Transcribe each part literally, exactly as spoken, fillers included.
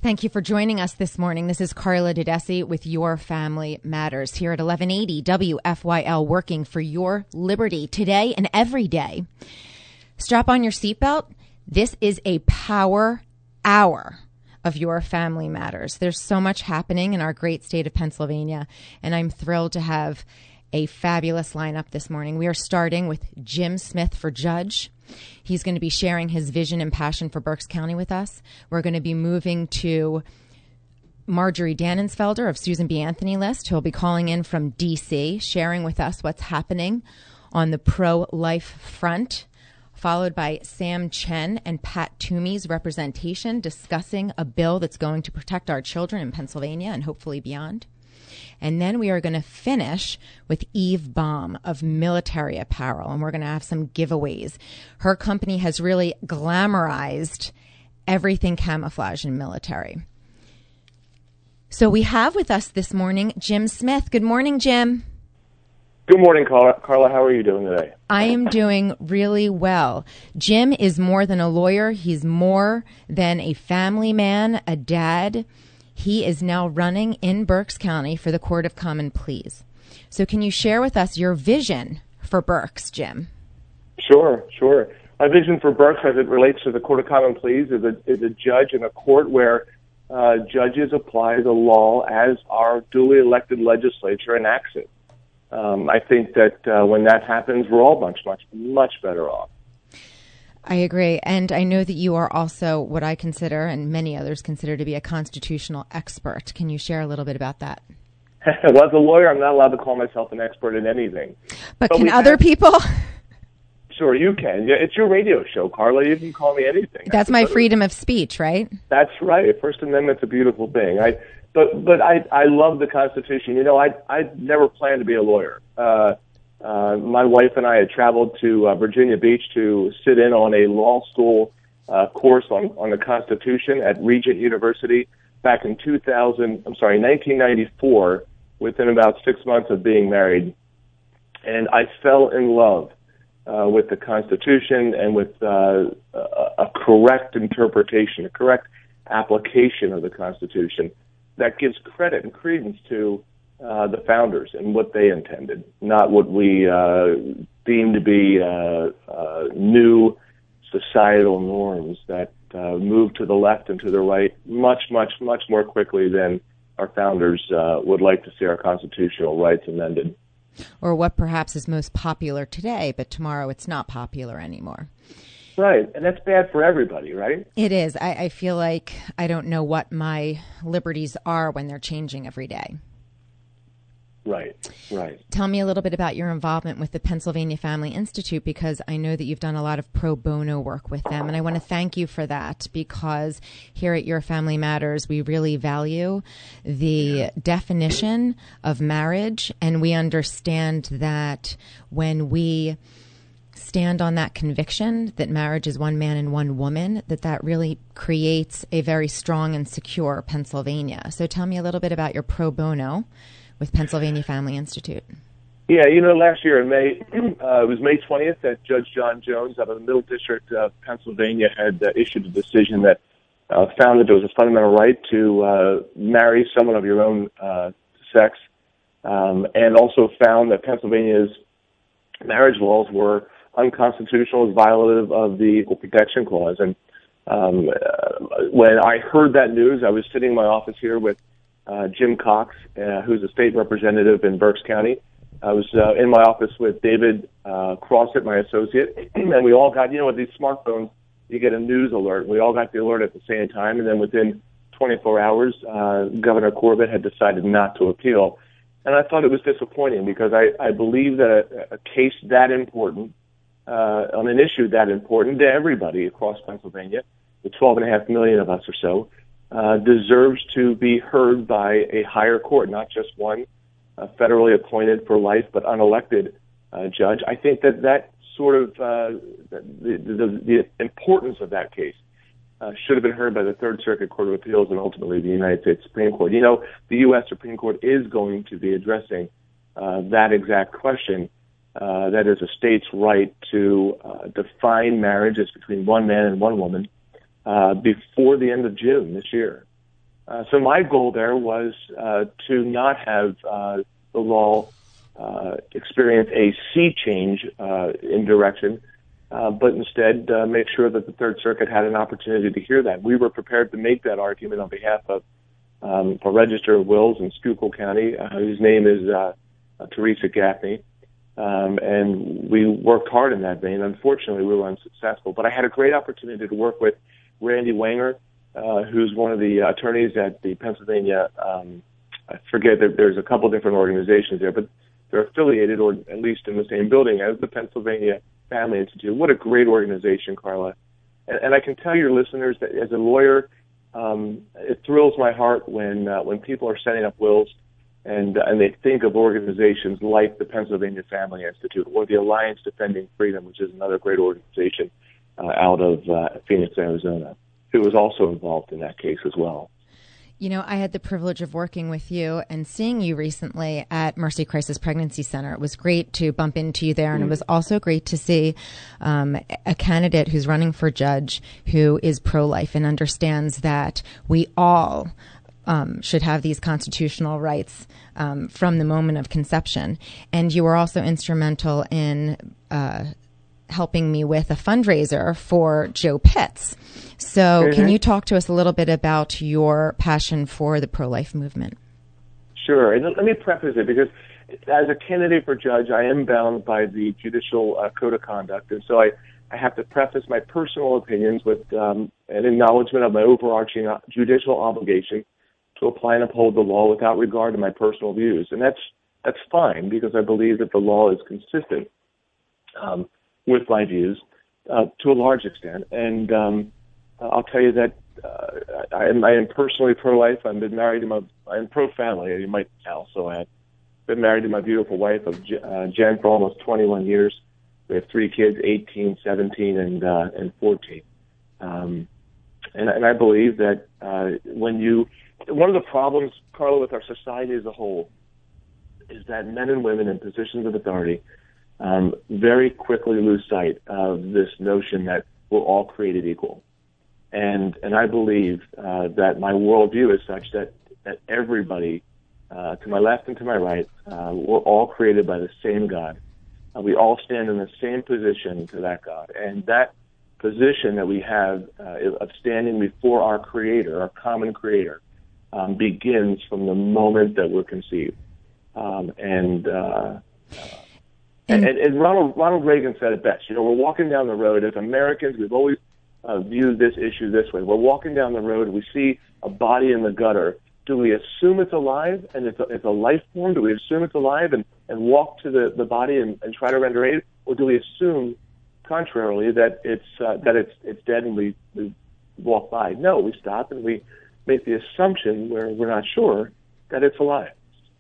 Thank you for joining us this morning. This is Carla Didesi with Your Family Matters here at eleven eighty W F Y L, working for your liberty today and every day. Strap on your seatbelt. This is a power hour of Your Family Matters. There's so much happening in our great state of Pennsylvania, and I'm thrilled to have a fabulous lineup this morning. We are starting with Jim Smith for Judge. He's going to be sharing his vision and passion for Berks County with us. We're going to be moving to Marjorie Dannensfelder of Susan B. Anthony List, who'll be calling in from D C, sharing with us what's happening on the pro-life front, followed by Sam Chen and Pat Toomey's representation discussing a bill that's going to protect our children in Pennsylvania and hopefully beyond. And then we are going to finish with Eve Baum of Military Apparel, and we're going to have some giveaways. Her company has really glamorized everything camouflage and military. So we have with us this morning Jim Smith. Good morning, Jim. Good morning, Carla. Carla, how are you doing today? I am doing really well. Jim is more than a lawyer. He's more than a family man, a dad. He is now running in Berks County for the Court of Common Pleas. So can you share with us your vision for Berks, Jim? Sure, sure. My vision for Berks as it relates to the Court of Common Pleas is a, is a judge in a court where uh, judges apply the law as our duly elected legislature enacts it. Um, I think that uh, when that happens, we're all much, much, much better off. I agree. And I know that you are also what I consider, and many others consider, to be a constitutional expert. Can you share a little bit about that? Well, as a lawyer, I'm not allowed to call myself an expert in anything. But, but can other have... people? Sure, you can. Yeah, it's your radio show, Carla. You can call me anything. That's my freedom of speech, right? That's right. First Amendment's a beautiful thing. I, but but I I love the Constitution. You know, I I never planned to be a lawyer. Uh, Uh, my wife and I had traveled to uh, Virginia Beach to sit in on a law school uh, course on, on the Constitution at Regent University back in two thousand. I'm sorry, nineteen ninety-four. Within about six months of being married, and I fell in love uh, with the Constitution and with uh, a, a correct interpretation, a correct application of the Constitution that gives credit and credence to Uh, the founders and what they intended, not what we uh, deem to be uh, uh, new societal norms that uh, move to the left and to the right much, much, much more quickly than our founders uh, would like to see our constitutional rights amended. Or what perhaps is most popular today, but tomorrow it's not popular anymore. Right, and that's bad for everybody, right? It is. I, I feel like I don't know what my liberties are when they're changing every day. Right, right. Tell me a little bit about your involvement with the Pennsylvania Family Institute, because I know that you've done a lot of pro bono work with them, and I want to thank you for that, because here at Your Family Matters, we really value the yeah. definition of marriage, and we understand that when we stand on that conviction that marriage is one man and one woman, that that really creates a very strong and secure Pennsylvania. So tell me a little bit about your pro bono with Pennsylvania Family Institute. Yeah, you know, last year in May, uh, it was May twentieth that Judge John Jones out of the Middle District of Pennsylvania had uh, issued a decision that uh, found that there was a fundamental right to uh, marry someone of your own uh, sex, um, and also found that Pennsylvania's marriage laws were unconstitutional, as violative of the Equal Protection Clause. And um, uh, when I heard that news, I was sitting in my office here with Uh, Jim Cox, uh, who's a state representative in Berks County. I was uh, in my office with David uh, Crossett, my associate, and we all got, you know, with these smartphones, you get a news alert. We all got the alert at the same time, and then within twenty-four hours, uh, Governor Corbett had decided not to appeal. And I thought it was disappointing, because I, I believe that a, a case that important, uh, on an issue that important to everybody across Pennsylvania, the twelve and a half million of us or so, Uh, deserves to be heard by a higher court, not just one uh, federally appointed for life but unelected uh, judge. I think that that sort of uh, the, the, the importance of that case uh, should have been heard by the Third Circuit Court of Appeals and ultimately the United States Supreme Court. You know, the U S Supreme Court is going to be addressing uh, that exact question. Uh, that is a state's right to uh, define marriage as between one man and one woman Uh, before the end of June this year. Uh, so my goal there was uh, to not have uh, the law uh, experience a sea change uh, in direction, uh, but instead uh, make sure that the Third Circuit had an opportunity to hear that. We were prepared to make that argument on behalf of um, a Register of Wills in Schuylkill County, uh, whose name is uh, uh, Teresa Gaffney, um, and we worked hard in that vein. Unfortunately, we were unsuccessful, but I had a great opportunity to work with Randy Wanger, Uh, who's one of the attorneys at the Pennsylvania, um, I forget that there's a couple different organizations there, but they're affiliated or at least in the same building as the Pennsylvania Family Institute. What a great organization, Carla. And, and I can tell your listeners that as a lawyer, um, it thrills my heart when uh, when people are setting up wills and, uh, and they think of organizations like the Pennsylvania Family Institute or the Alliance Defending Freedom, which is another great organization uh, out of uh, Phoenix, Arizona, who was also involved in that case as well. You know, I had the privilege of working with you and seeing you recently at Mercy Crisis Pregnancy Center. It was great to bump into you there, and mm. it was also great to see um, a candidate who's running for judge who is pro-life and understands that we all um, should have these constitutional rights um, from the moment of conception. And you were also instrumental in uh, helping me with a fundraiser for Joe Pitts. So mm-hmm. Can you talk to us a little bit about your passion for the pro-life movement? Sure. And let me preface it, because as a candidate for judge, I am bound by the Judicial uh, Code of Conduct. And so I, I have to preface my personal opinions with um, an acknowledgement of my overarching judicial obligation to apply and uphold the law without regard to my personal views. And that's that's fine, because I believe that the law is consistent um, with my views uh, to a large extent. And um, I'll tell you that uh, I, am, I am personally pro-life. I've been married to my, I'm pro-family, you might also add. Been married to my beautiful wife, of uh, Jen, for almost twenty-one years. We have three kids, eighteen, seventeen, and uh, and fourteen. Um, and, and I believe that uh, when you, one of the problems, Carla, with our society as a whole, is that men and women in positions of authority um, very quickly lose sight of this notion that we're all created equal. And and I believe uh, that my worldview is such that, that everybody, uh, to my left and to my right, uh, we're all created by the same God. Uh, we all stand in the same position to that God. And that position that we have uh, of standing before our Creator, our common Creator, um, begins from the moment that we're conceived. Um, and, uh, and and Ronald Ronald Reagan said it best. You know, we're walking down the road as Americans. We've always uh, viewed this issue this way. We're walking down the road. We see a body in the gutter. Do we assume it's alive and it's a, it's a life form? Do we assume it's alive and, and walk to the, the body and, and try to render aid, or do we assume, contrarily, that it's uh, that it's it's dead and we, we walk by? No, we stop and we make the assumption, where we're not sure, that it's alive.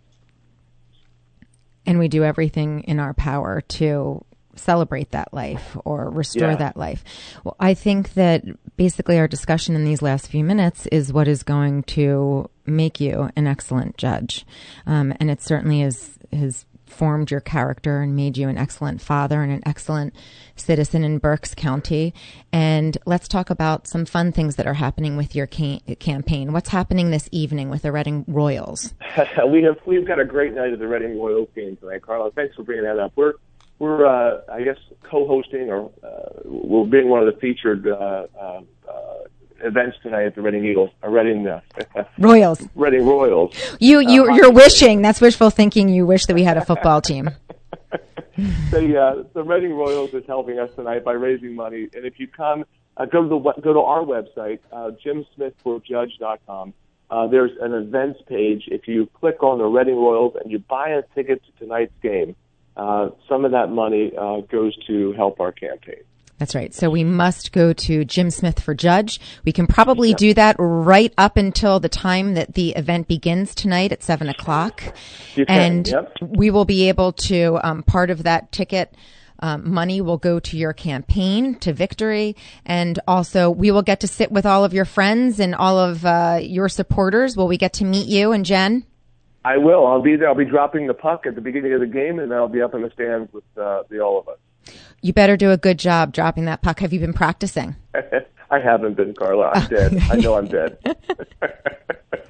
And we do everything in our power to celebrate that life or restore yeah. that life. Well, I think that basically our discussion in these last few minutes is what is going to make you an excellent judge. Um, and it certainly is, has formed your character and made you an excellent father and an excellent citizen in Berks County. And let's talk about some fun things that are happening with your ca- campaign. What's happening this evening with the Reading Royals? we have, we've got a great night at the Reading Royals game tonight, Carla. Thanks for bringing that up. We're We're, uh, I guess, co-hosting, or uh, we're being one of the featured uh, uh, uh, events tonight at the Reading Eagles, uh, Reading uh, Royals. Reading Royals. You, you, uh, you're wishing. That's wishful thinking. You wish that we had a football team. the uh, the Reading Royals is helping us tonight by raising money, and if you come, uh, go to the go to our website, uh, jim smith for judge dot com. Uh, there's an events page. If you click on the Reading Royals and you buy a ticket to tonight's game, Uh, some of that money uh, goes to help our campaign. That's right. So we must go to Jim Smith for Judge. We can probably yep. do that right up until the time that the event begins tonight at seven o'clock. You can, and yep. we will be able to, um, part of that ticket um, money will go to your campaign, to victory. And also we will get to sit with all of your friends and all of uh, your supporters. Will we get to meet you and Jen? I will. I'll be there. I'll be dropping the puck at the beginning of the game, and then I'll be up in the stands with uh, the all of us. You better do a good job dropping that puck. Have you been practicing? I haven't been, Carla. I'm dead. I know I'm dead.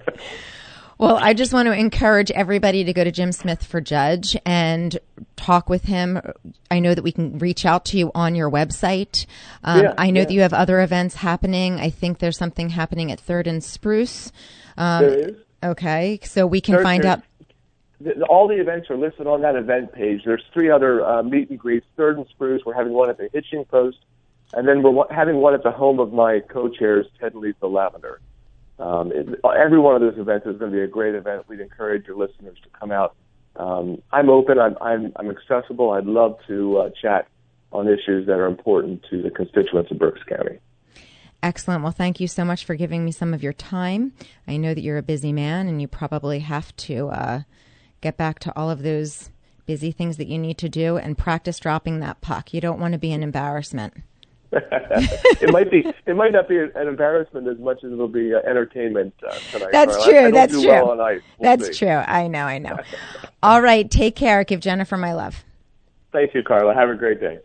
Well, I just want to encourage everybody to go to Jim Smith for Judge and talk with him. I know that we can reach out to you on your website. Um, yeah, I know yeah. that you have other events happening. I think there's something happening at Third and Spruce. Um, there is. Okay, so we can There- find there's- out. the- All the events are listed on that event page. There's three other uh, meet and greets. Third and Spruce, we're having one at the Hitching Post, and then we're wa- having one at the home of my co-chairs, Ted and Lisa Lavender. Um, it, every one of those events is going to be a great event. We'd encourage your listeners to come out. Um, I'm open. I'm, I'm, I'm accessible. I'd love to uh, chat on issues that are important to the constituents of Berks County. Excellent. Well, thank you so much for giving me some of your time. I know that you're a busy man and you probably have to uh, get back to all of those busy things that you need to do and practice dropping that puck. You don't want to be an embarrassment. it might be. It might not be an embarrassment as much as it'll be uh, entertainment uh, tonight. That's Carl. true. I, I don't That's do true. Well on ice. We'll That's see. true. I know. I know. All right. Take care. Give Jennifer my love. Thank you, Carla. Have a great day.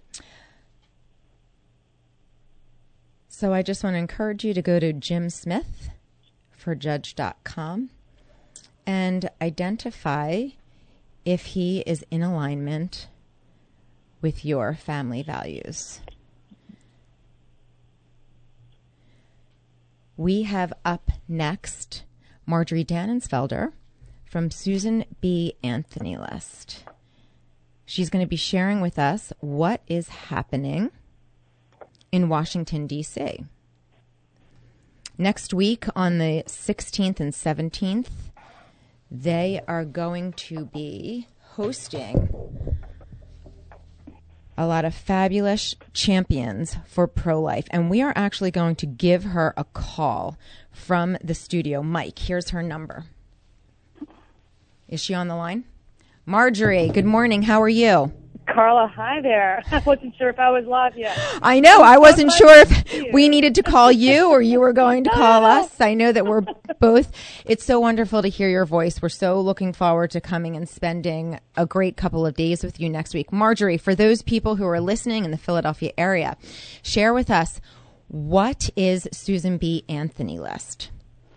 So I just want to encourage you to go to jim smith for judge dot com and identify if he is in alignment with your family values. We have up next Marjorie Dannensfelder from Susan B. Anthony List. She's going to be sharing with us what is happening in Washington, D C Next week on the sixteenth and seventeenth, they are going to be hosting a lot of fabulous champions for pro-life. And we are actually going to give her a call from the studio. Mike, here's her number. Is she on the line? Marjorie, good morning. How are you? Carla, hi there. I wasn't sure if I was live yet. I know. I wasn't sure if we needed to call you or you were going to call us. I know that we're both. It's so wonderful to hear your voice. We're so looking forward to coming and spending a great couple of days with you next week. Marjorie, for those people who are listening in the Philadelphia area, share with us, what is Susan B. Anthony List?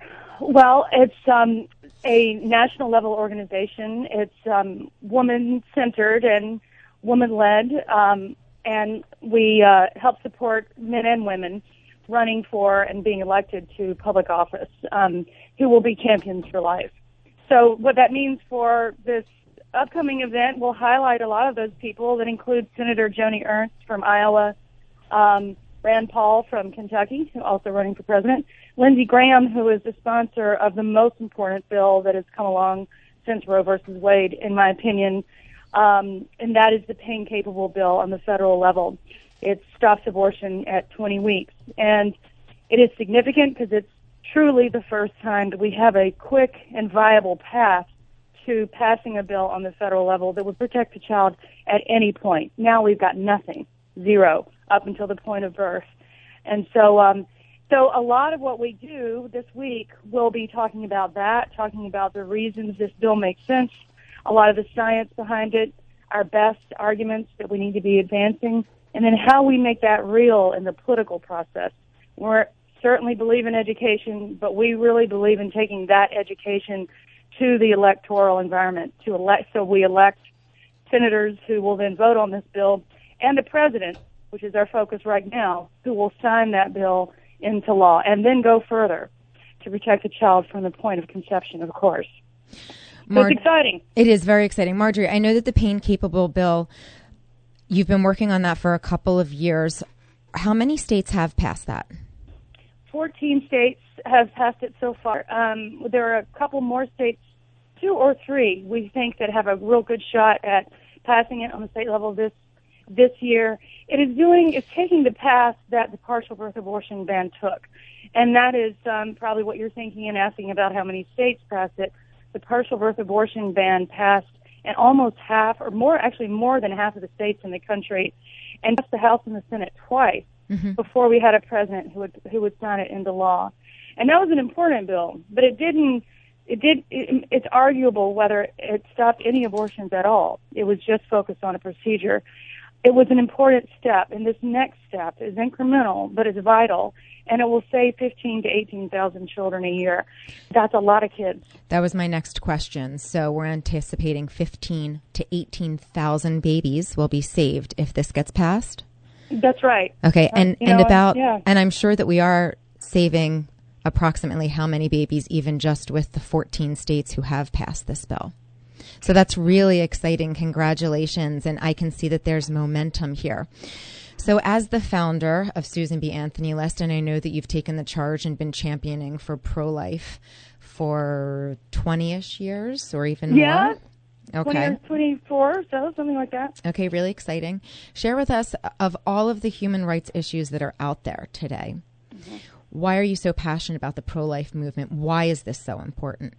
Well, it's um, a national level organization. It's um, woman-centered and woman-led, um, and we uh, help support men and women running for and being elected to public office um, who will be champions for life. So what that means for this upcoming event, we'll highlight a lot of those people. That includes Senator Joni Ernst from Iowa, um, Rand Paul from Kentucky, who also running for president, Lindsey Graham, who is the sponsor of the most important bill that has come along since Roe versus Wade, in my opinion, Um, and that is the pain-capable bill on the federal level. It stops abortion at twenty weeks. And it is significant because it's truly the first time that we have a quick and viable path to passing a bill on the federal level that would protect the child at any point. Now we've got nothing, zero, up until the point of birth. And so, um, so a lot of what we do this week will be talking about that, talking about the reasons this bill makes sense, a lot of the science behind it, our best arguments that we need to be advancing, and then how we make that real in the political process. We certainly believe in education, but we really believe in taking that education to the electoral environment, to elect, so we elect senators who will then vote on this bill, and the president, which is our focus right now, who will sign that bill into law, and then go further to protect the child from the point of conception, of course. So it's exciting. It is very exciting. Marjorie, I know that the pain-capable bill, you've been working on that for a couple of years. How many states have passed that? fourteen states have passed it so far. Um, there are a couple more states, two or three, we think, that have a real good shot at passing it on the state level this this year. It is doing, it's taking the path that the partial birth abortion ban took. And that is um, probably what you're thinking and asking about how many states passed it. The partial birth abortion ban passed in almost half, or more, actually more than half of the states in the country, and passed the House and the Senate twice mm-hmm. before we had a president who would who would sign it into law. And that was an important bill, but it didn't. It did. It, it's arguable whether it stopped any abortions at all. It was just focused on a procedure. it was an important step, and this next step is incremental, but it's vital, and it will save fifteen to eighteen thousand children a year. That's a lot of kids. That was my next question. So we're anticipating fifteen to eighteen thousand babies will be saved if this gets passed? That's right. Okay, and, uh, and know, about, yeah. and I'm sure that we are saving approximately how many babies even just with the fourteen states who have passed this bill. So that's really exciting. Congratulations. And I can see that there's momentum here. So as the founder of Susan B. Anthony List, and I know that you've taken the charge and been championing for pro-life for twenty-ish years or even yeah. more. Okay. twenty, twenty-four, so something like that. Okay, really exciting. Share with us of all of the human rights issues that are out there today. Mm-hmm. Why are you so passionate about the pro-life movement? Why is this so important?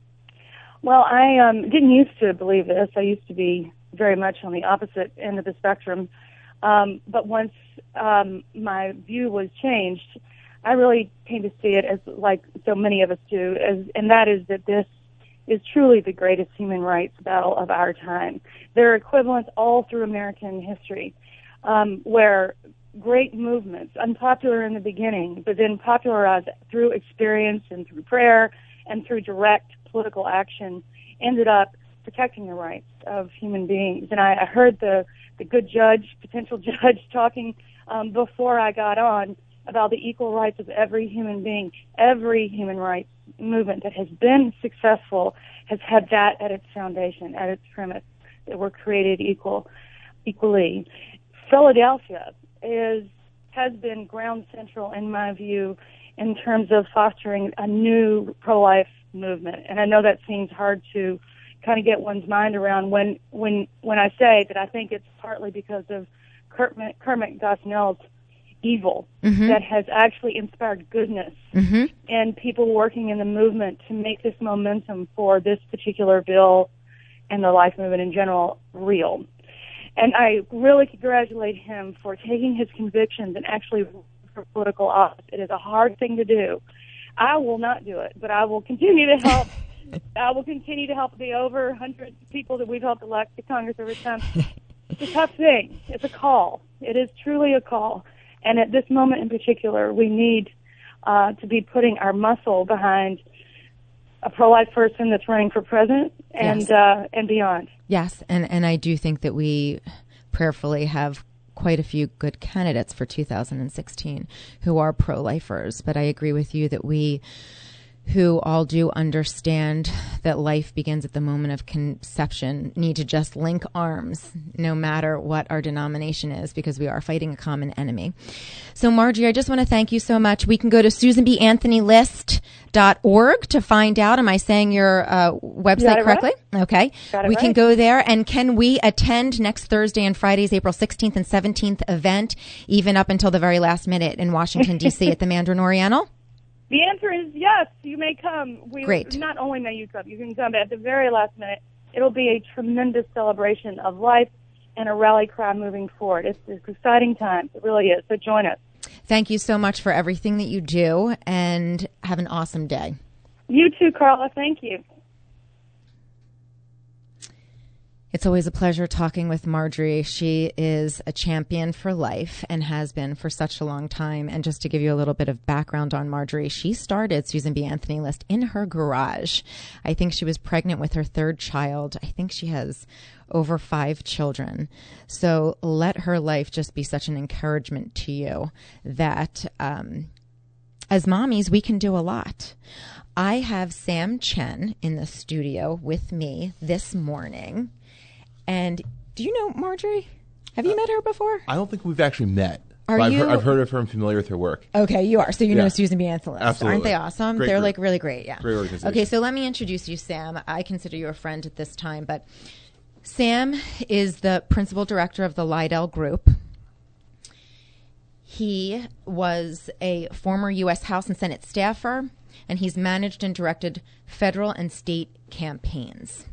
Well, I um, didn't used to believe this. I used to be very much on the opposite end of the spectrum. Um, but once um, my view was changed, I really came to see it as, like so many of us do, as, and that is that this is truly the greatest human rights battle of our time. There are equivalents all through American history, um, where great movements, unpopular in the beginning, but then popularized through experience and through prayer and through direct political action, ended up protecting the rights of human beings. And I, I heard the, the good judge, potential judge, talking um, before I got on about the equal rights of every human being. Every human rights movement that has been successful has had that at its foundation, at its premise, that we're created equal, equally. Philadelphia is has been ground central, in my view, in terms of fostering a new pro-life movement. And I know that seems hard to kind of get one's mind around when when when I say that I think it's partly because of Kermit, Kermit Gosnell's evil mm-hmm. that has actually inspired goodness mm-hmm. and people working in the movement to make this momentum for this particular bill and the life movement in general real. And I really congratulate him for taking his convictions and actually for political office. It is a hard thing to do. I will not do it, but I will continue to help. I will continue to help the over one hundred people that we've helped elect to Congress over time. It's a tough thing. It's a call. It is truly a call. And at this moment in particular, we need uh, to be putting our muscle behind a pro-life person that's running for president and yes. uh, and beyond. Yes, and, and I do think that we prayerfully have quite a few good candidates for two thousand sixteen who are pro-lifers. But I agree with you that we who all do understand that life begins at the moment of conception need to just link arms no matter what our denomination is, because we are fighting a common enemy. So Margie, I just want to thank you so much. We can go to susan b anthony list dot org to find out. Am I saying your uh, website correctly? Right. Okay. Got it we right. can go there. And can we attend next Thursday and Friday's April sixteenth and seventeenth event, even up until the very last minute in Washington, D C at the Mandarin Oriental? The answer is yes, you may come. We, Great. Not only may you come, you can come, but at the very last minute, it'll be a tremendous celebration of life and a rally cry moving forward. It's, it's exciting times. It really is. So join us. Thank you so much for everything that you do, and have an awesome day. You too, Carla. Thank you. It's always a pleasure talking with Marjorie. She is a champion for life and has been for such a long time. And just to give you a little bit of background on Marjorie, she started Susan B. Anthony List in her garage. I think she was pregnant with her third child. I think she has over five children. So let her life just be such an encouragement to you that um, as mommies, we can do a lot. I have Sam Chen in the studio with me this morning. And do you know Marjorie? Have you uh, met her before? I don't think we've actually met. Are I've, you? Heard, I've heard of her and familiar with her work. Okay, you are. So you yeah. know Susan B. Anthony List. Absolutely. Aren't they awesome? Great They're group. like really great, yeah. Great organization. Okay, so let me introduce you, Sam. I consider you a friend at this time, but Sam is the principal director of the Lydell Group. He was a former U S House and Senate staffer, and he's managed and directed federal and state campaigns.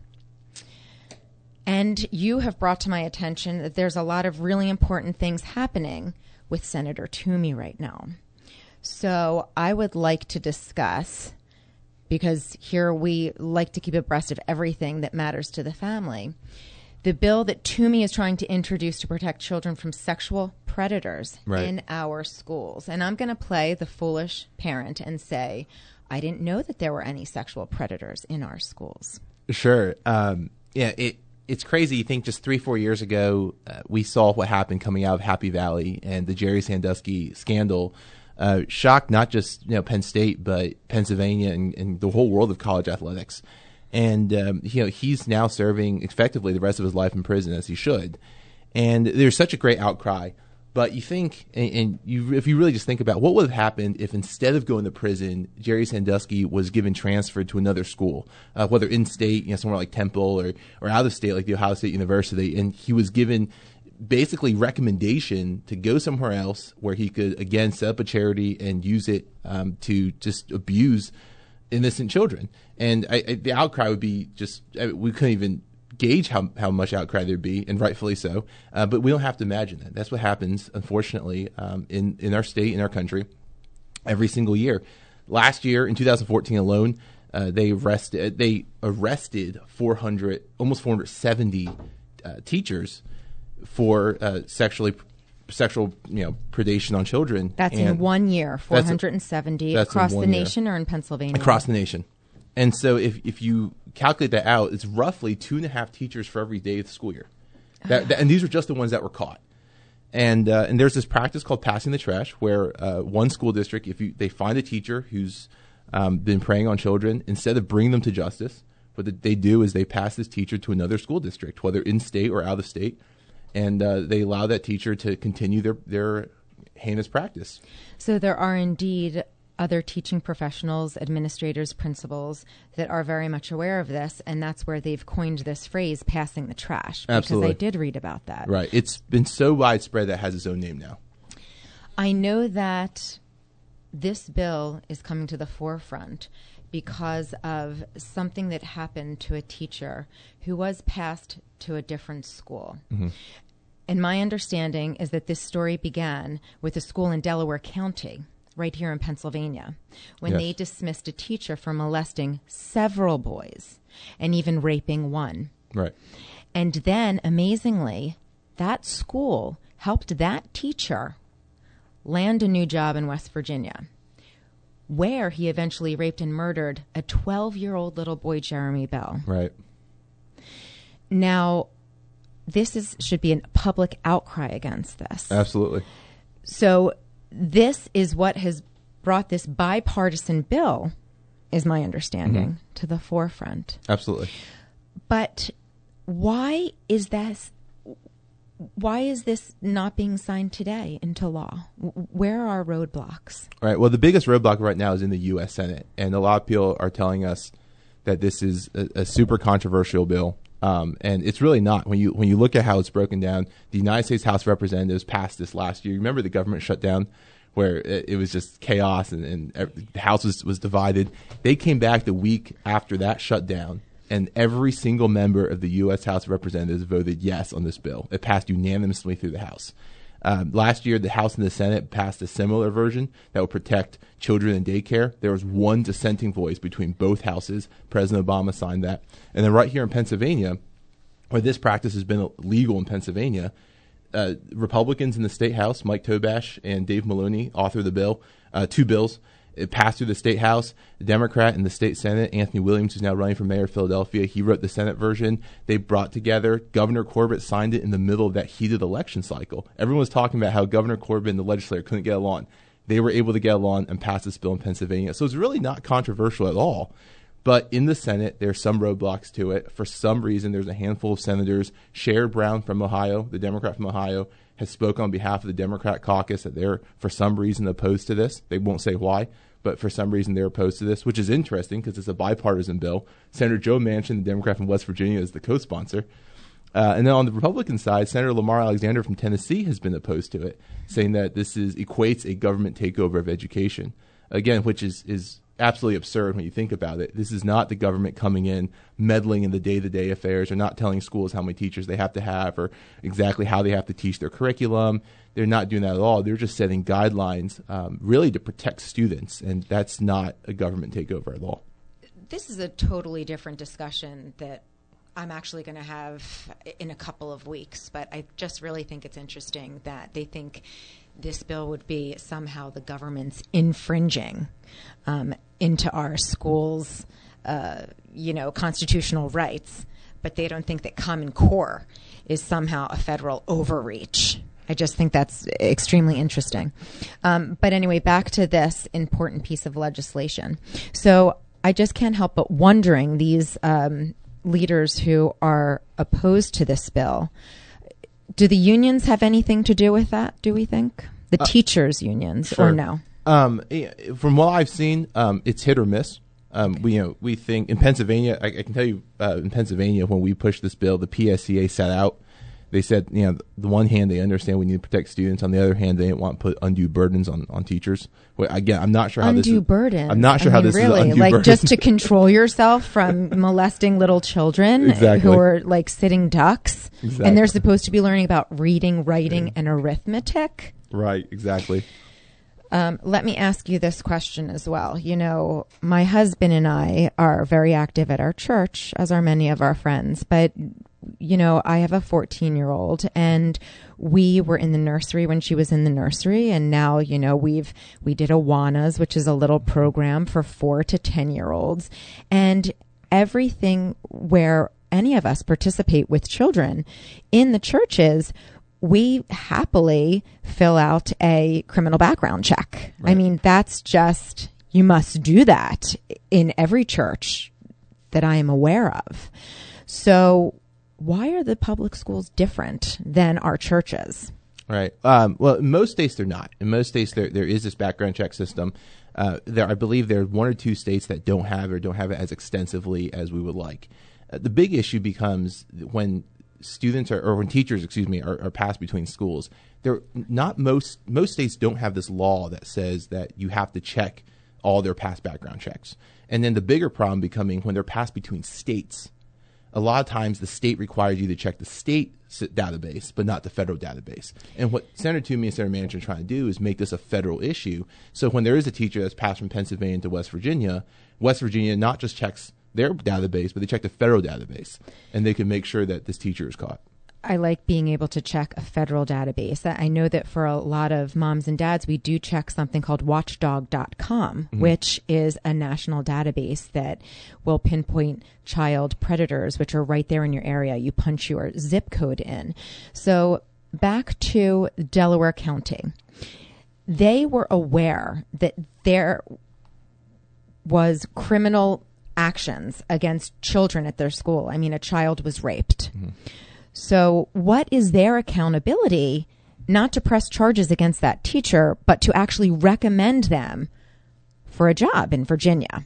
And you have brought to my attention that there's a lot of really important things happening with Senator Toomey right now. So I would like to discuss, because here we like to keep abreast of everything that matters to the family, the bill that Toomey is trying to introduce to protect children from sexual predators Right. in our schools. And I'm going to play the foolish parent and say, I didn't know that there were any sexual predators in our schools. Sure. Um, yeah, it it's crazy. You think just three, four years ago, uh, we saw what happened coming out of Happy Valley and the Jerry Sandusky scandal. Uh, shocked not just you know Penn State, but Pennsylvania and, and the whole world of college athletics. And um, you know he's now serving effectively the rest of his life in prison, as he should. And there's such a great outcry. But you think, and, and you, if you really just think about what would have happened if instead of going to prison, Jerry Sandusky was given transferred to another school, uh, whether in state, you know, somewhere like Temple, or or out of state like the Ohio State University, and he was given basically recommendation to go somewhere else where he could again set up a charity and use it um, to just abuse innocent children. And I, I, the outcry would be just I, we couldn't even gauge how, how much outcry there'd be, and rightfully so. Uh, but we don't have to imagine that. That's what happens, unfortunately, um, in, in our state, in our country, every single year. Last year, in two thousand fourteen alone, uh, they arrested they arrested four hundred, almost four hundred seventy uh, teachers for uh, sexually sexual you know predation on children. That's and in one year, four hundred seventy that's across in the one year. nation or in Pennsylvania? Across the nation. And so if, if you calculate that out, it's roughly two and a half teachers for every day of the school year. That, that, and these are just the ones that were caught. And uh, and there's this practice called passing the trash, where uh, one school district, if you they find a teacher who's um, been preying on children, instead of bringing them to justice, what they do is they pass this teacher to another school district, whether in state or out of state, and uh, they allow that teacher to continue their, their heinous practice. So there are indeed other teaching professionals, administrators, principals that are very much aware of this, and that's where they've coined this phrase, passing the trash. Because Absolutely. I did read about that. Right. It's been so widespread that it has its own name now. I know that this bill is coming to the forefront because of something that happened to a teacher who was passed to a different school. Mm-hmm. And my understanding is that this story began with a school in Delaware County, right here in Pennsylvania, when Yes. they dismissed a teacher for molesting several boys and even raping one. Right. And then, amazingly, that school helped that teacher land a new job in West Virginia, where he eventually raped and murdered a twelve-year-old little boy, Jeremy Bell. Right. Now, this is should be a public outcry against this. Absolutely. So this is what has brought this bipartisan bill, is my understanding, Mm-hmm. to the forefront. Absolutely. But why is this? Why is this not being signed today into law? W- Where are roadblocks? Right. Well, the biggest roadblock right now is in the U S Senate, and a lot of people are telling us that this is a, a super controversial bill, um, and it's really not. When you when you look at how it's broken down, the United States House of Representatives passed this last year. You remember the government shutdown, where it, it was just chaos and, and ev- the House was, was divided. They came back the week after that shutdown, and every single member of the U S House of Representatives voted yes on this bill. It passed unanimously through the House. Um, last year, the House and the Senate passed a similar version that would protect children in daycare. There was one dissenting voice between both houses. President Obama signed that. And then right here in Pennsylvania, where this practice has been legal in Pennsylvania, uh, Republicans in the state House, Mike Tobash and Dave Maloney, authored the bill, uh, two bills. It passed through the state House. The Democrat in the state Senate, Anthony Williams, who's now running for mayor of Philadelphia, he wrote the Senate version. They brought together. Governor Corbett signed it in the middle of that heated election cycle. Everyone was talking about how Governor Corbett and the legislature couldn't get along. They were able to get along and pass this bill in Pennsylvania. So it's really not controversial at all. But in the Senate, there are some roadblocks to it. For some reason, there's a handful of senators. Sherrod Brown from Ohio, the Democrat from Ohio, has spoken on behalf of the Democrat caucus that they're, for some reason, opposed to this. They won't say why, but for some reason they're opposed to this, which is interesting because it's a bipartisan bill. Senator Joe Manchin, the Democrat from West Virginia, is the co-sponsor. Uh, and then on the Republican side, Senator Lamar Alexander from Tennessee has been opposed to it, saying that this is equates a government takeover of education. Again, which is, is absolutely absurd when you think about it. This is not the government coming in, meddling in the day-to-day affairs, or not telling schools how many teachers they have to have or exactly how they have to teach their curriculum. They're not doing that at all. They're just setting guidelines um, really to protect students, and that's not a government takeover at all. This is a totally different discussion that I'm actually going to have in a couple of weeks, but I just really think it's interesting that they think this bill would be somehow the government's infringing um, into our schools, uh, you know, constitutional rights, but they don't think that Common Core is somehow a federal overreach. I just think that's extremely interesting. Um, but anyway, back to this important piece of legislation. So I just can't help but wondering, these um, leaders who are opposed to this bill, do the unions have anything to do with that, do we think? The uh, teachers' unions, sure. Or no? Um, from what I've seen, um, it's hit or miss. Um, we, you know, we think in Pennsylvania, I, I can tell you uh, in Pennsylvania, when we pushed this bill, the P S C A sat out. They said, you know, the one hand they understand we need to protect students. On the other hand, they didn't want to put undue burdens on, on teachers. Well, again, I'm not sure how undue this is. Undue burden. I'm not sure I how mean, this really, is undue like burden. Just to control yourself from molesting little children exactly. who are like sitting ducks. Exactly. And they're supposed to be learning about reading, writing, yeah. and arithmetic. Right, exactly. Um, let me ask you this question as well. You know, my husband and I are very active at our church, as are many of our friends. But, you know, I have a fourteen-year-old, and we were in the nursery when she was in the nursery. And now, you know, we've we did Awanas, which is a little program for four to ten-year-olds. And everything where any of us participate with children in the churches, we happily fill out a criminal background check. Right. I mean, that's just, you must do that in every church that I am aware of. So why are the public schools different than our churches? Right. Um, well, in most states, they're not. In most states, there there is this background check system. Uh, there, I believe there are one or two states that don't have or don't have it as extensively as we would like. Uh, the big issue becomes when students are, or when teachers, excuse me, are, are passed between schools. They're not most most states don't have this law that says that you have to check all their past background checks. And then the bigger problem becoming when they're passed between states. A lot of times the state requires you to check the state database, but not the federal database. And what Senator Toomey and Senator Manchin are trying to do is make this a federal issue. So when there is a teacher that's passed from Pennsylvania to West Virginia, West Virginia not just checks their database, but they check the federal database, and they can make sure that this teacher is caught. I like being able to check a federal database. I know that for a lot of moms and dads, we do check something called watchdog dot com, mm-hmm. which is a national database that will pinpoint child predators, which are right there in your area. You punch your zip code in. So back to Delaware County. They were aware that there was criminal actions against children at their school. I mean, a child was raped. Mm-hmm. So what is their accountability, not to press charges against that teacher, but to actually recommend them for a job in Virginia?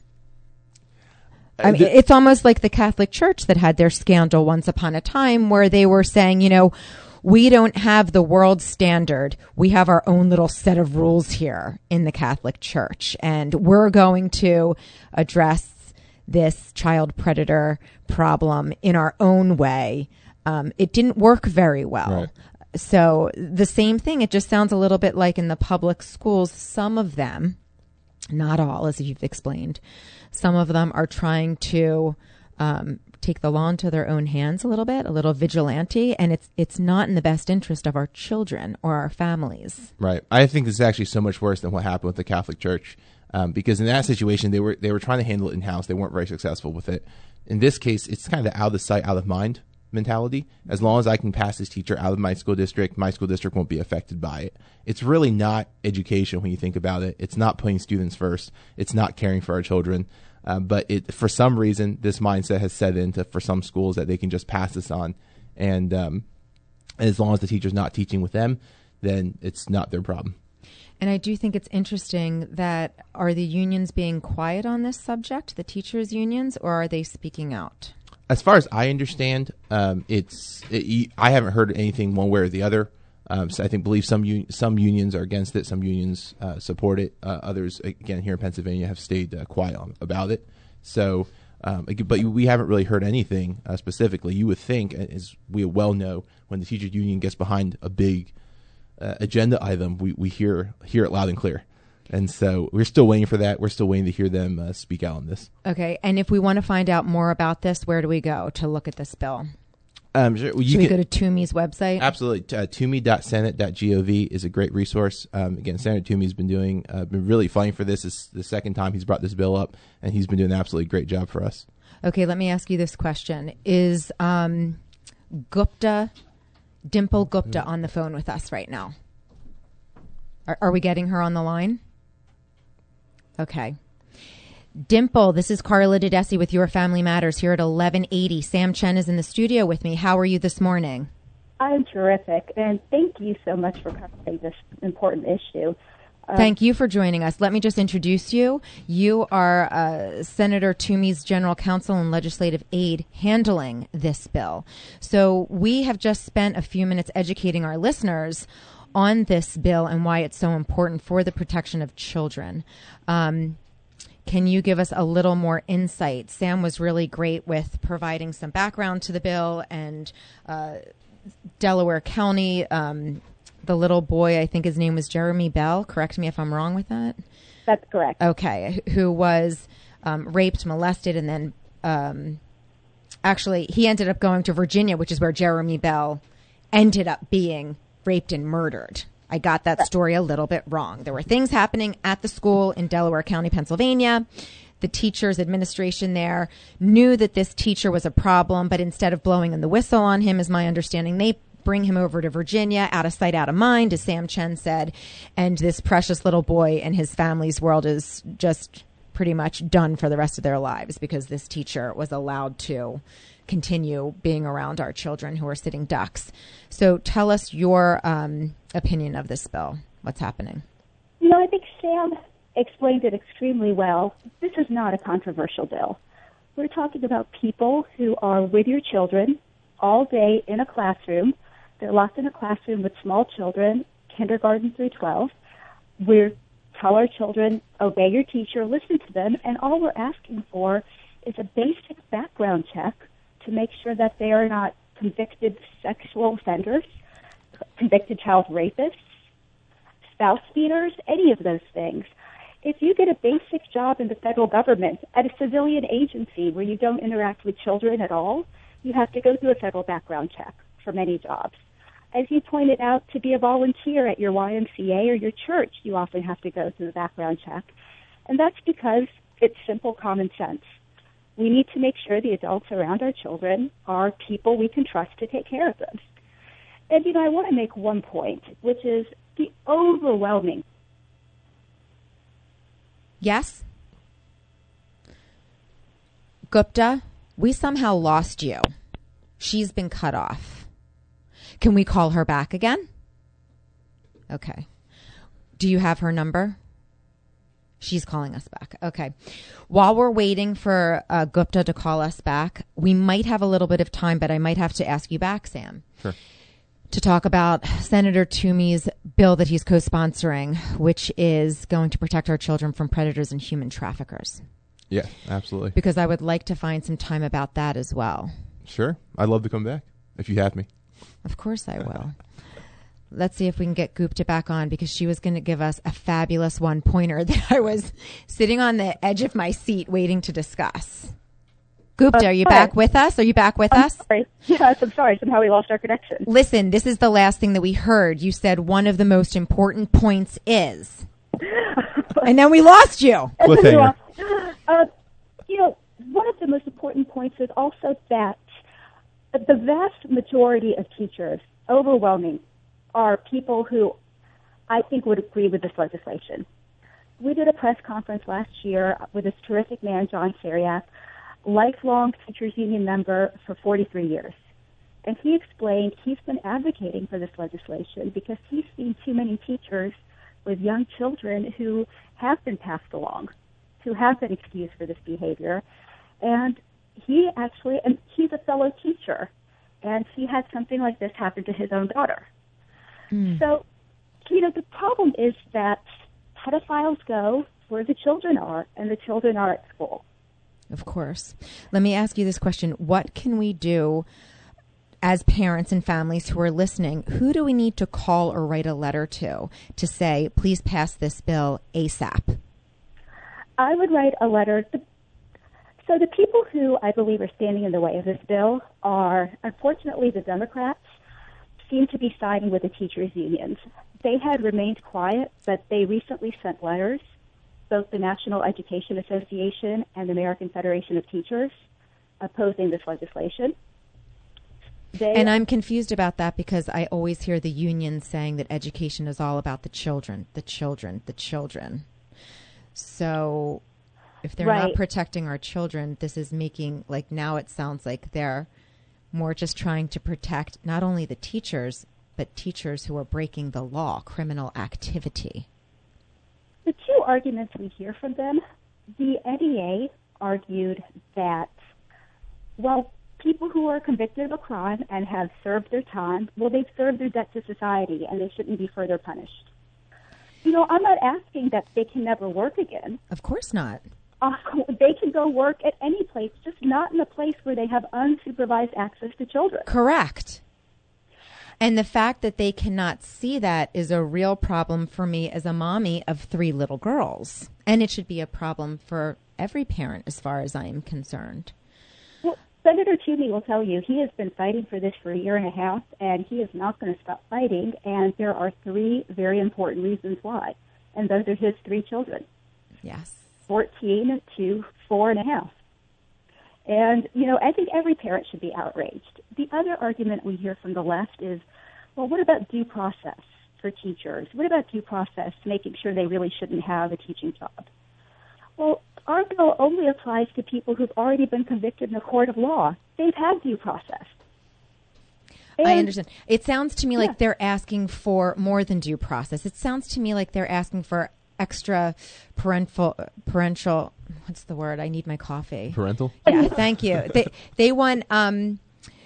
I mean, it's almost like the Catholic Church that had their scandal once upon a time where they were saying, you know, we don't have the world standard. We have our own little set of rules here in the Catholic Church, and we're going to address this child predator problem in our own way. Um, it didn't work very well. Right. So the same thing, it just sounds a little bit like in the public schools, some of them, not all, as you've explained, some of them are trying to um, take the law into their own hands a little bit, a little vigilante, and it's it's not in the best interest of our children or our families. Right. I think this is actually so much worse than what happened with the Catholic Church. Um, because in that situation, they were they were trying to handle it in-house. They weren't very successful with it. In this case, it's kind of the out of sight, out of mind mentality. As long as I can pass this teacher out of my school district, my school district won't be affected by it. It's really not education when you think about it. It's not putting students first. It's not caring for our children. Uh, but it, for some reason, this mindset has set into for some schools that they can just pass this on. And um, as long as the teacher's not teaching with them, then it's not their problem. And I do think it's interesting that are the unions being quiet on this subject, the teachers' unions, or are they speaking out? As far as I understand, um, it's it, I haven't heard anything one way or the other. Um, so I think believe some un- some unions are against it, some unions uh, support it. Uh, others, again, here in Pennsylvania, have stayed uh, quiet on, about it. So, um, but we haven't really heard anything uh, specifically. You would think, as we well know, when the teachers' union gets behind a big Uh, agenda item, we, we hear hear it loud and clear. And so we're still waiting for that. We're still waiting to hear them uh, speak out on this. Okay. And if we want to find out more about this, where do we go to look at this bill? Um, sure. well, you Should we can, go to Toomey's website? Absolutely. Uh, toomey dot senate dot gov is a great resource. Um, again, Senator Toomey's been doing, uh, been really fighting for this. This is the second time he's brought this bill up, and he's been doing an absolutely great job for us. Okay, let me ask you this question. Is um, Gupta, Dimple Gupta on the phone with us right now? Are, are we getting her on the line? Okay. Dimple, this is Carla Didesi with Your Family Matters here at eleven eighty. Sam Chen is in the studio with me. How are you this morning? I'm terrific, and thank you so much for covering this important issue. Uh, Thank you for joining us. Let me just introduce you. You are uh, Senator Toomey's general counsel and legislative aide handling this bill. So we have just spent a few minutes educating our listeners on this bill and why it's so important for the protection of children. Um, Can you give us a little more insight? Sam was really great with providing some background to the bill, and uh, Delaware County, um, the little boy, I think his name was Jeremy Bell. Correct me if I'm wrong with that. That's correct. Okay, who was um, raped, molested, and then um, actually he ended up going to Virginia, which is where Jeremy Bell ended up being raped and murdered. I got that story a little bit wrong. There were things happening at the school in Delaware County, Pennsylvania. The teachers' administration there knew that this teacher was a problem, but instead of blowing in the whistle on him, is my understanding, they bring him over to Virginia, out of sight, out of mind, as Sam Chen said. And this precious little boy and his family's world is just pretty much done for the rest of their lives because this teacher was allowed to continue being around our children who are sitting ducks. So tell us your um, opinion of this bill. What's happening? You know, I think Sam explained it extremely well. This is not a controversial bill. We're talking about people who are with your children all day in a classroom. They're locked in a classroom with small children, kindergarten through twelve. We tell our children, obey your teacher, listen to them, and all we're asking for is a basic background check to make sure that they are not convicted sexual offenders, convicted child rapists, spouse beaters, any of those things. If you get a basic job in the federal government at a civilian agency where you don't interact with children at all, you have to go through a federal background check for many jobs. As you pointed out, to be a volunteer at your Y M C A or your church, you often have to go through the background check. And that's because it's simple common sense. We need to make sure the adults around our children are people we can trust to take care of them. And, you know, I want to make one point, which is the overwhelming. Yes? Gupta, we somehow lost you. She's been cut off. Can we call her back again? Okay. Do you have her number? She's calling us back. Okay. While we're waiting for uh, Gupta to call us back, we might have a little bit of time, but I might have to ask you back, Sam. Sure. To talk about Senator Toomey's bill that he's co-sponsoring, which is going to protect our children from predators and human traffickers. Yeah, absolutely. Because I would like to find some time about that as well. Sure. I'd love to come back if you have me. Of course I will. Let's see if we can get Gupta back on, because she was going to give us a fabulous one-pointer that I was sitting on the edge of my seat waiting to discuss. Gupta, are you back with us? Are you back with I'm us? Sorry. Yes, I'm sorry. Somehow we lost our connection. Listen, this is the last thing that we heard. You said one of the most important points is, and then we lost you. Cliffhanger. Uh, you know, one of the most important points is also that the vast majority of teachers, overwhelming, are people who I think would agree with this legislation. We did a press conference last year with this terrific man, John Sariak, lifelong teachers union member for forty-three years. And he explained he's been advocating for this legislation because he's seen too many teachers with young children who have been passed along, who have been excused for this behavior. And he actually, and he's a fellow teacher, and he had something like this happen to his own daughter. Mm. So, you know, the problem is that pedophiles go where the children are, and the children are at school. Of course. Let me ask you this question. What can we do as parents and families who are listening, who do we need to call or write a letter to to say, please pass this bill ASAP? I would write a letter. To, so the people who I believe are standing in the way of this bill are, unfortunately, the Democrats seem to be siding with the teachers' unions. They had remained quiet, but they recently sent letters, both the National Education Association and the American Federation of Teachers, opposing this legislation. They, and I'm confused about that because I always hear the union saying that education is all about the children, the children, the children. So if they're right. not protecting our children, this is making, like, now it sounds like they're more just trying to protect not only the teachers, but teachers who are breaking the law, criminal activity. The two arguments we hear from them, the N E A argued that, well, people who are convicted of a crime and have served their time, well, they've served their debt to society and they shouldn't be further punished. You know, I'm not asking that they can never work again. Of course not. Uh, they can go work at any place, just not in a place where they have unsupervised access to children. Correct. And the fact that they cannot see that is a real problem for me as a mommy of three little girls. And it should be a problem for every parent as far as I am concerned. Well, Senator Toomey will tell you he has been fighting for this for a year and a half, and he is not going to stop fighting. And there are three very important reasons why. And those are his three children. Yes. fourteen to four and a half. And, you know, I think every parent should be outraged. The other argument we hear from the left is, well, what about due process for teachers? What about due process, making sure they really shouldn't have a teaching job? Well, our bill only applies to people who've already been convicted in a court of law. They've had due process. And, I understand. It sounds to me yeah. like they're asking for more than due process. It sounds to me like they're asking for extra parental, parental, what's the word? I need my coffee. Parental? Yeah, thank you. They they want um,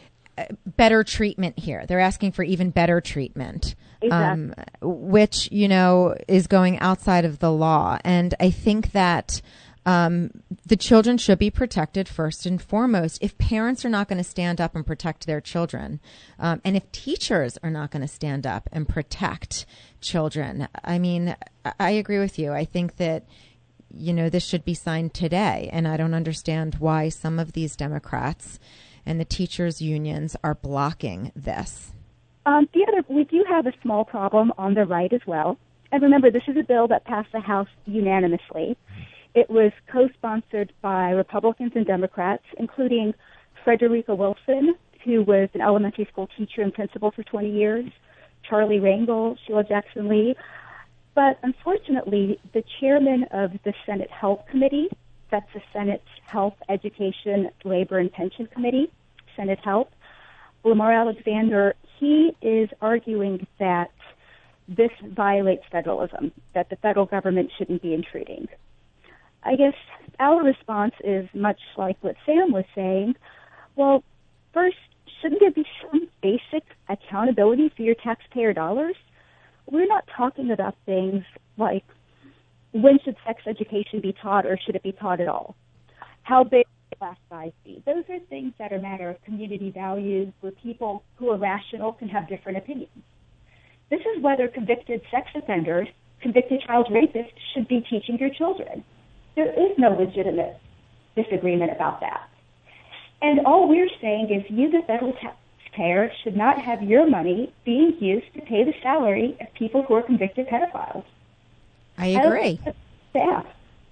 better treatment here. They're asking for even better treatment, exactly. um, which, you know, is going outside of the law. And I think that um, the children should be protected first and foremost. If parents are not going to stand up and protect their children, um, and if teachers are not going to stand up and protect children, I mean, I agree with you. I think that, you know, this should be signed today. And I don't understand why some of these Democrats and the teachers' unions are blocking this. Um, the other, we do have a small problem on the right as well. And remember, this is a bill that passed the House unanimously. It was co-sponsored by Republicans and Democrats, including Frederica Wilson, who was an elementary school teacher and principal for twenty years, Charlie Rangel, Sheila Jackson Lee. But unfortunately, the chairman of the Senate Health Committee, that's the Senate's Health, Education, Labor, and Pension Committee, Senate Health, Lamar Alexander, he is arguing that this violates federalism, that the federal government shouldn't be intruding. I guess our response is much like what Sam was saying. Well, first, shouldn't there be some basic accountability for your taxpayer dollars? We're not talking about things like when should sex education be taught or should it be taught at all? How big should class size be? Those are things that are a matter of community values where people who are rational can have different opinions. This is whether convicted sex offenders, convicted child rapists should be teaching your children. There is no legitimate disagreement about that. And all we're saying is you, the federal taxpayer, should not have your money being used to pay the salary of people who are convicted pedophiles. I agree. Staff.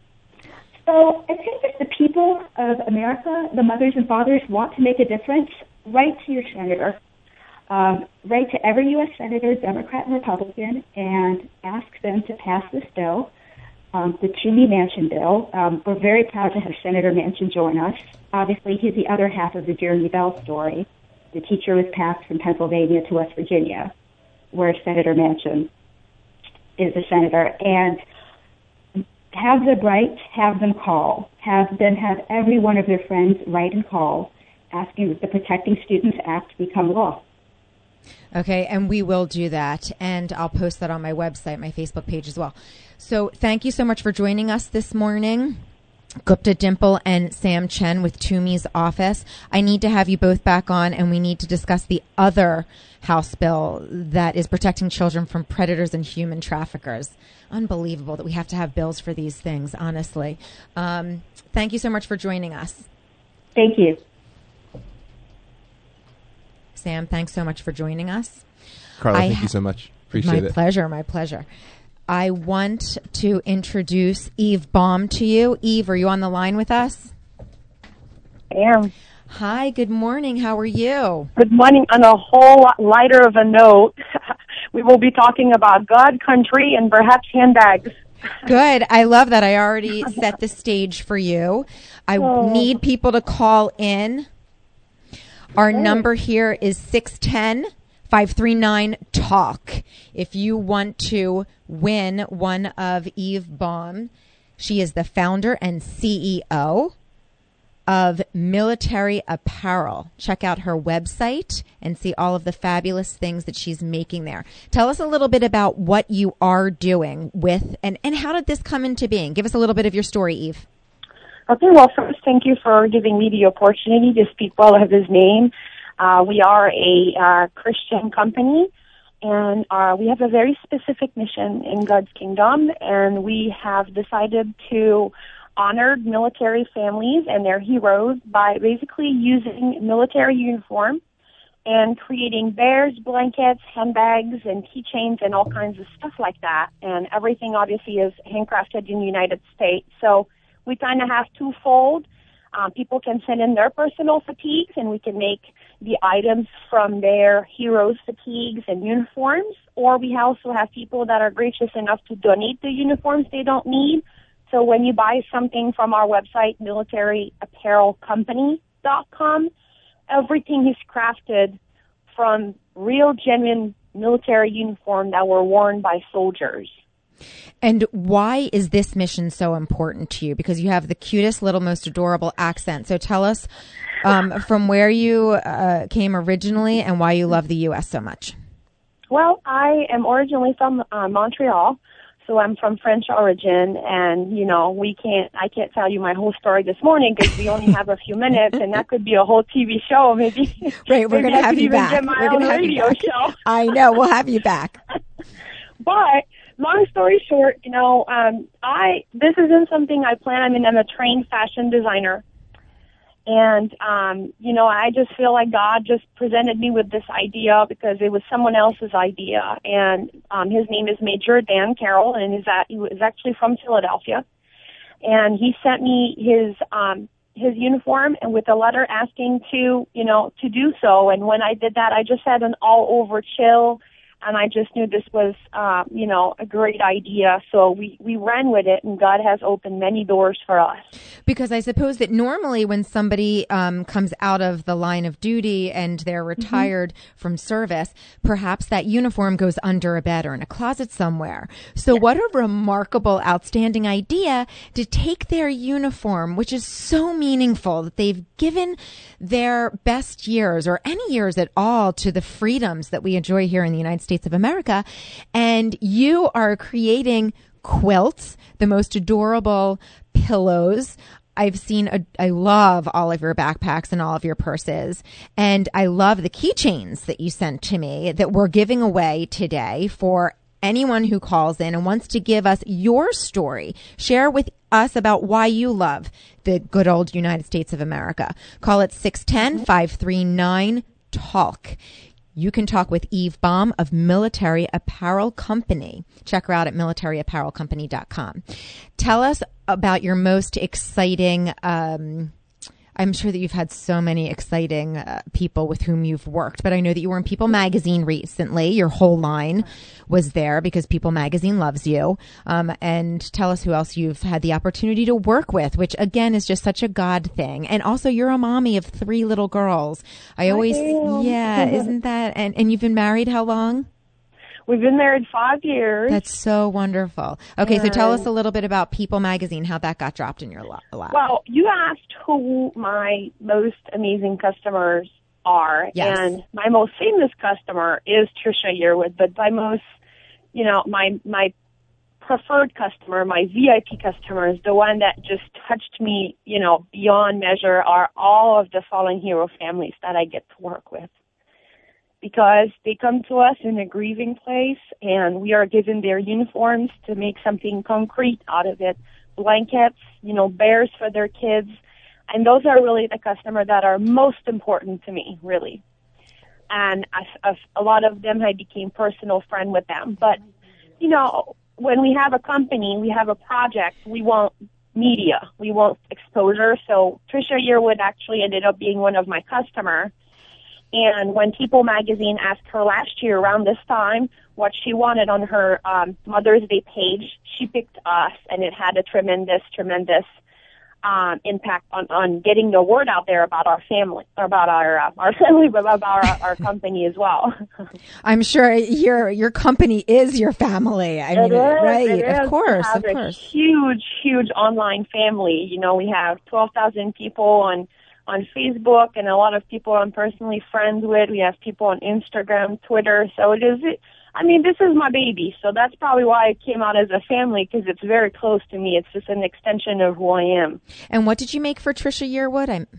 So I think if the people of America, the mothers and fathers, want to make a difference, write to your senator. Um, write to every U S senator, Democrat and Republican, and ask them to pass this bill. Um, the Toomey Manchin bill. Um, we're very proud to have Senator Manchin join us. Obviously, he's the other half of the Jeremy Bell story. The teacher was passed from Pennsylvania to West Virginia, where Senator Manchin is a senator. And have them write, have them call, have them have every one of their friends write and call, asking that the Protecting Students Act become law. Okay, and we will do that, and I'll post that on my website, my Facebook page as well. So thank you so much for joining us this morning. Gupta Dimple and Sam Chen with Toomey's office. I need to have you both back on, and we need to discuss the other House bill that is protecting children from predators and human traffickers. Unbelievable that we have to have bills for these things, honestly. Um, thank you so much for joining us. Thank you. Sam, thanks so much for joining us. Carla, I thank ha- you so much. Appreciate my it. My pleasure, my pleasure. I want to introduce Eve Baum to you. Eve, are you on the line with us? I am. Hi, good morning. How are you? Good morning. On a whole lot lighter of a note, we will be talking about God, country, and perhaps handbags. Good. I love that. I already set the stage for you. I oh. need people to call in. Our okay. number here is six one zero, five three nine, talk. If you want to win one of Eve Baum, she is the founder and C E O of Military Apparel. Check out her website and see all of the fabulous things that she's making there. Tell us a little bit about what you are doing with, and, and how did this come into being? Give us a little bit of your story, Eve. Okay, well, first, thank you for giving me the opportunity to speak well of his name. Uh, we are a uh, Christian company, and uh, we have a very specific mission in God's kingdom, and we have decided to honor military families and their heroes by basically using military uniform and creating bears, blankets, handbags, and keychains, and all kinds of stuff like that. And everything, obviously, is handcrafted in the United States. So we kind of have twofold. Um, people can send in their personal fatigues, and we can make the items from their heroes' fatigues and uniforms. Or we also have people that are gracious enough to donate the uniforms they don't need. So when you buy something from our website, military apparel company dot com, everything is crafted from real, genuine military uniform that were worn by soldiers. And why is this mission so important to you? Because you have the cutest, little, most adorable accent. So tell us um, from where you uh, came originally and why you love the U S so much. Well, I am originally from uh, Montreal. So I'm from French origin, and, you know, we can't, I can't tell you my whole story this morning because we only have a few minutes, and that could be a whole T V show, maybe. Right, we're going to have you back. Get my we're own gonna have radio you back. show. I know, we'll have you back. But, long story short, you know, um, I, this isn't something I plan. I mean, I'm a trained fashion designer. And, um, you know, I just feel like God just presented me with this idea because it was someone else's idea. And um, his name is Major Dan Carroll, and he's, at, he was actually from Philadelphia. And he sent me his um, his uniform and with a letter asking to, you know, to do so. And when I did that, I just had an all-over chill. And I just knew this was, uh, you know, a great idea. So we, we ran with it, and God has opened many doors for us. Because I suppose that normally when somebody um, comes out of the line of duty and they're retired mm-hmm. from service, perhaps that uniform goes under a bed or in a closet somewhere. So yes. What a remarkable, outstanding idea to take their uniform, which is so meaningful that they've given their best years or any years at all to the freedoms that we enjoy here in the United States of America, and you are creating quilts, the most adorable pillows. I've seen, a, I love all of your backpacks and all of your purses, and I love the keychains that you sent to me that we're giving away today for anyone who calls in and wants to give us your story. Share with us about why you love the good old United States of America. Call it six one zero, five three nine, talk. You can talk with Eve Baum of Military Apparel Company. Check her out at military apparel company dot com. Tell us about your most exciting, um, I'm sure that you've had so many exciting uh, people with whom you've worked, but I know that you were in People Magazine recently. Your whole line was there because People Magazine loves you. Um, and tell us who else you've had the opportunity to work with, which again is just such a God thing. And also you're a mommy of three little girls. I always, I yeah, isn't that, and, and you've been married how long? We've been married five years. That's so wonderful. Okay, and so tell us a little bit about People Magazine, how that got dropped in your lap. Well, you asked who my most amazing customers are. Yes. And my most famous customer is Trisha Yearwood, but my most, you know, my my preferred customer, my V I P customers, the one that just touched me, you know, beyond measure, are all of the Fallen Hero families that I get to work with. Because they come to us in a grieving place, and we are given their uniforms to make something concrete out of it. Blankets, you know, bears for their kids. And those are really the customers that are most important to me, really. And a, a, a lot of them, I became personal friend with them. But, you know, when we have a company, we have a project, we want media, we want exposure. So Trisha Yearwood actually ended up being one of my customers. And when People magazine asked her last year around this time what she wanted on her um, Mother's Day page, she picked us, and it had a tremendous, tremendous um, impact on, on getting the word out there about our family, about our uh, our family, but about our, our company as well. I'm sure your your company is your family. I mean, it is, right? It of is. course, we have of a course. Huge, huge online family. You know, we have twelve thousand people on. on Facebook, and a lot of people I'm personally friends with. We have people on Instagram, Twitter. So it is, I mean, this is my baby. So that's probably why it came out as a family, because it's very close to me. It's just an extension of who I am. And what did you make for Trisha Yearwood? I'm,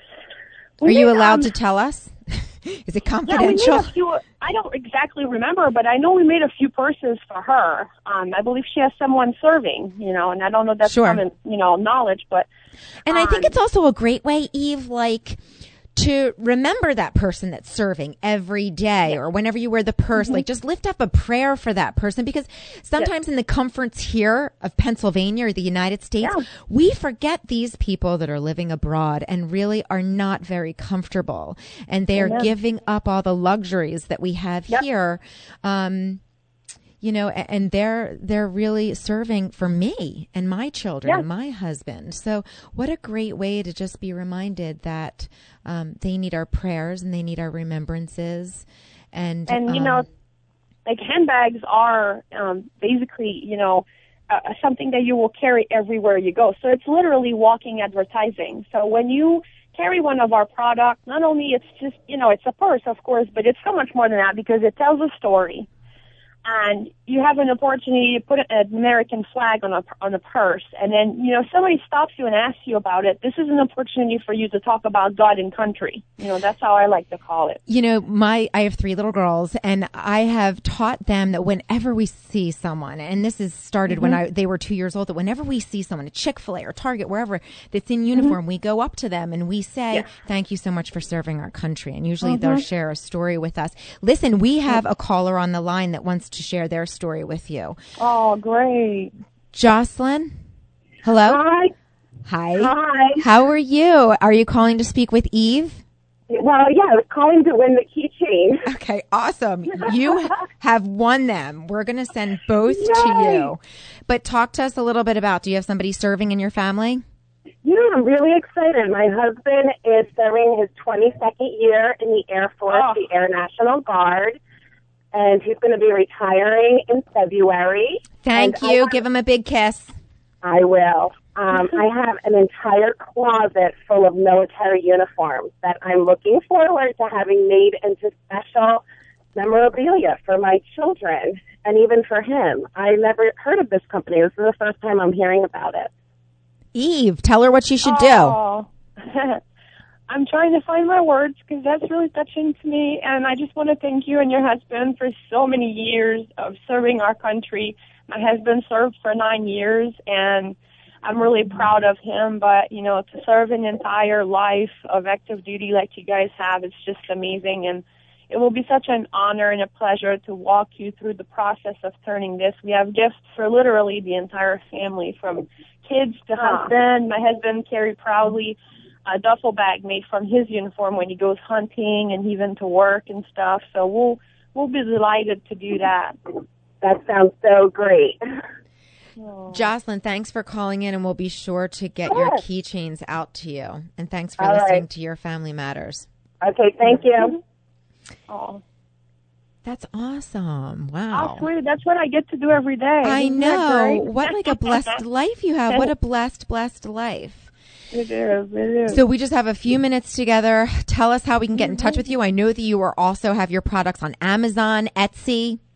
We are you made, allowed um, to tell us? Is it Yeah, we confidential? made a few, I don't exactly remember, but I know we made a few purses for her. Um, I believe she has someone serving, you know, and I don't know if that's Sure. common, you know, knowledge, but. And I think um, it's also a great way, Eve, like to remember that person that's serving every day, yeah. or whenever you wear the purse, mm-hmm. like just lift up a prayer for that person, because sometimes yeah. in the comforts here of Pennsylvania or the United States, yeah. we forget these people that are living abroad and really are not very comfortable, and they are giving up all the luxuries that we have yep. here. Um, You know, and they're they're really serving for me and my children yeah. and my husband. So what a great way to just be reminded that um, they need our prayers and they need our remembrances. And, and you um, know, like handbags are um, basically, you know, uh, something that you will carry everywhere you go. So it's literally walking advertising. So when you carry one of our products, not only it's just, you know, it's a purse, of course, but it's so much more than that, because it tells a story. And you have an opportunity to put an American flag on a on a purse, and then, you know, somebody stops you and asks you about it. This is an opportunity for you to talk about God and country. You know, that's how I like to call it. You know, my I have three little girls, and I have taught them that whenever we see someone, and this is started mm-hmm. when I they were two years old, that whenever we see someone at Chick-fil-A or Target, wherever, that's in uniform, mm-hmm. we go up to them and we say, yeah. "Thank you so much for serving our country." And usually mm-hmm. they'll share a story with us. Listen, we have a caller on the line that wants to share their story with you. Oh, great. Jocelyn? Hello? Hi. Hi. Hi. How are you? Are you calling to speak with Eve? Well, yeah, I was calling to win the keychain. Okay, awesome. You have won them. We're going to send both Yay. to you. But talk to us a little bit about, do you have somebody serving in your family? Yeah, I'm really excited. My husband is serving his twenty-second year in the Air Force, oh. the Air National Guard. And he's going to be retiring in February. Thank and you. Have, Give him a big kiss. I will. Um, I have an entire closet full of military uniforms that I'm looking forward to having made into special memorabilia for my children and even for him. I never heard of this company. This is the first time I'm hearing about it. Eve, tell her what she should oh. do. I'm trying to find my words, because that's really touching to me, and I just want to thank you and your husband for so many years of serving our country. My husband served for nine years, and I'm really proud of him, but, you know, to serve an entire life of active duty like you guys have, it's just amazing, and it will be such an honor and a pleasure to walk you through the process of turning this. We have gifts for literally the entire family, from kids to husband. My husband carried proudly a duffel bag made from his uniform when he goes hunting and even to work and stuff. So we'll we'll be delighted to do that. That sounds so great. Oh. Jocelyn, thanks for calling in, and we'll be sure to get your keychains out to you. And thanks for All listening right. to Your Family Matters. Okay, thank you. Oh, that's awesome. Wow. Oh, sweet. That's what I get to do every day. I Isn't know. What like a blessed life you have. What a blessed, blessed life. It is, it is. So we just have a few minutes together. Tell us how we can get in touch with you. I know that you are also have your products on Amazon, Etsy.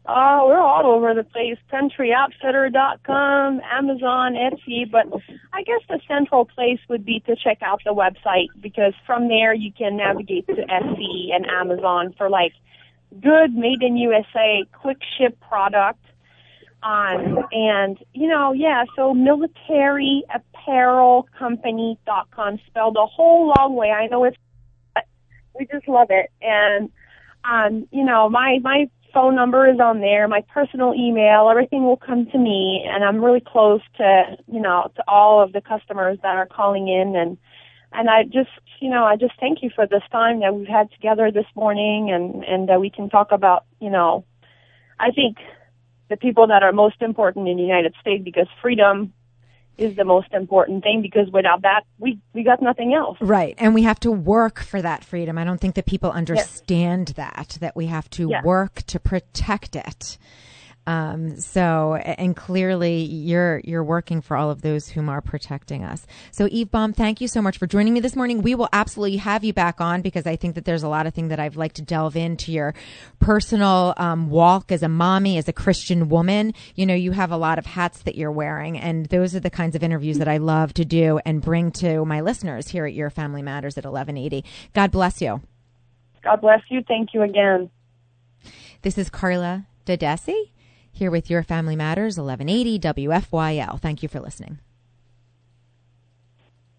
Oh, we're all over the place. country outfitter dot com, Amazon, Etsy, but I guess the central place would be to check out the website, because from there you can navigate to Etsy and Amazon for like good made in U S A, quick ship product. Um, and, you know, yeah, so military apparel company dot com, spelled a whole long way. I know it's, but we just love it. And, um, you know, my, my phone number is on there, my personal email, everything will come to me, and I'm really close to, you know, to all of the customers that are calling in, and, and I just, you know, I just thank you for this time that we've had together this morning, and, and that we can talk about, you know, I think the people that are most important in the United States, because freedom is the most important thing, because without that, we, we got nothing else. Right. And we have to work for that freedom. I don't think that people understand yes. that, that we have to yes. work to protect it. Um, so, and clearly you're, you're working for all of those whom are protecting us. So Eve Baum, thank you so much for joining me this morning. We will absolutely have you back on, because I think that there's a lot of things that I'd like to delve into your personal, um, walk as a mommy, as a Christian woman. You know, you have a lot of hats that you're wearing, and those are the kinds of interviews that I love to do and bring to my listeners here at Your Family Matters at eleven eighty. God bless you. God bless you. Thank you again. This is Carla Dodesi, here with Your Family Matters, eleven eighty W F Y L. Thank you for listening.